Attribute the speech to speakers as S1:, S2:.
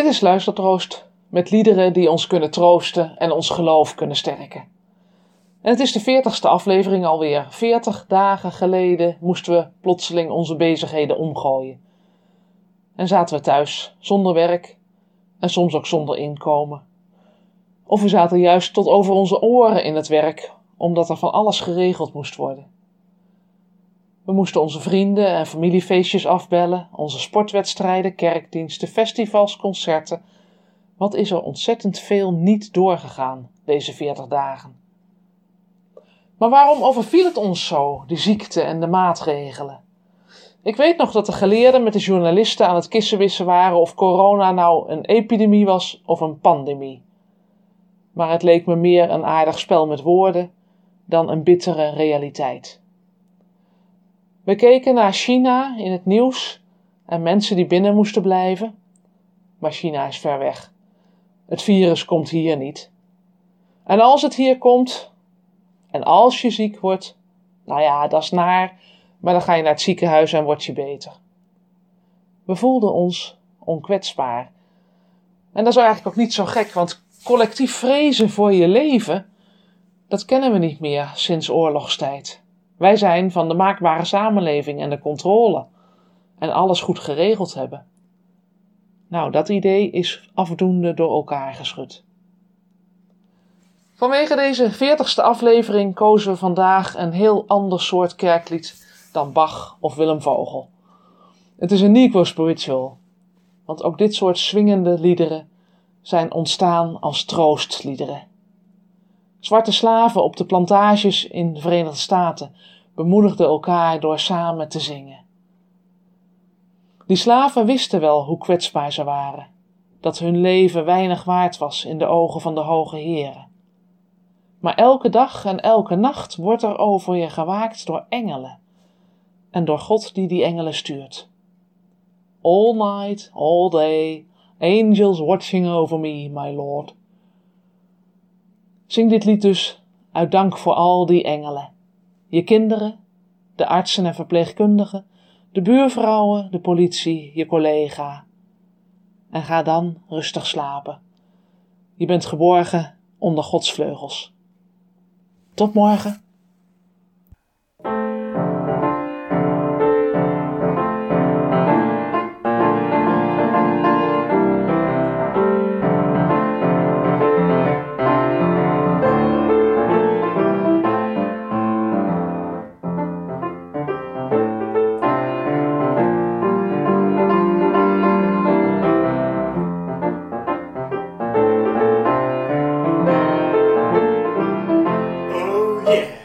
S1: Dit is Luistertroost, met liederen die ons kunnen troosten en ons geloof kunnen sterken. En het is de 40ste aflevering alweer. 40 dagen geleden moesten we plotseling onze bezigheden omgooien. En zaten we thuis, zonder werk en soms ook zonder inkomen. Of we zaten juist tot over onze oren in het werk, omdat er van alles geregeld moest worden. We moesten onze vrienden en familiefeestjes afbellen, onze sportwedstrijden, kerkdiensten, festivals, concerten. Wat is er ontzettend veel niet doorgegaan deze 40 dagen. Maar waarom overviel het ons zo, die ziekte en de maatregelen? Ik weet nog dat de geleerden met de journalisten aan het kissenwissen waren of corona nou een epidemie was of een pandemie. Maar het leek me meer een aardig spel met woorden dan een bittere realiteit. We keken naar China in het nieuws en mensen die binnen moesten blijven. Maar China is ver weg. Het virus komt hier niet. En als het hier komt, en als je ziek wordt, nou ja, dat is naar, maar dan ga je naar het ziekenhuis en word je beter. We voelden ons onkwetsbaar. En dat is eigenlijk ook niet zo gek, want collectief vrezen voor je leven, dat kennen we niet meer sinds oorlogstijd. Wij zijn van de maakbare samenleving en de controle en alles goed geregeld hebben. Nou, dat idee is afdoende door elkaar geschud. Vanwege deze 40ste aflevering kozen we vandaag een heel ander soort kerklied dan Bach of Willem Vogel. Het is een Negro spiritual, want ook dit soort swingende liederen zijn ontstaan als troostliederen. Zwarte slaven op de plantages in de Verenigde Staten bemoedigden elkaar door samen te zingen. Die slaven wisten wel hoe kwetsbaar ze waren, dat hun leven weinig waard was in de ogen van de hoge heren. Maar elke dag en elke nacht wordt er over je gewaakt door engelen en door God die die engelen stuurt. All night, all day, angels watching over me, my Lord. Zing dit lied dus uit dank voor al die engelen. Je kinderen, de artsen en verpleegkundigen, de buurvrouwen, de politie, je collega. En ga dan rustig slapen. Je bent geborgen onder Gods vleugels. Tot morgen.
S2: Yeah.